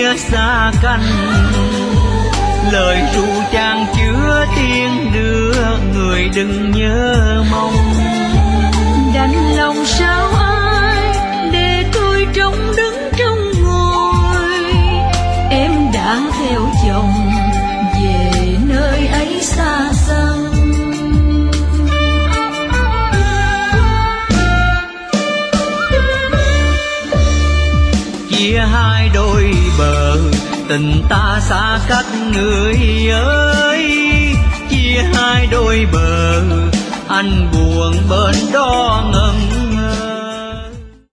chia xa cánh, lời ru chan chứa tiếng đưa người đừng nhớ mong. Đành lòng sao ai để tôi trông đứng trong ngôi, em đã theo chồng về nơi ấy xa xăm. Chia hai đôi bờ, tình ta xa cách người ơi. Chia hai đôi bờ, anh buồn bên đó ngẩn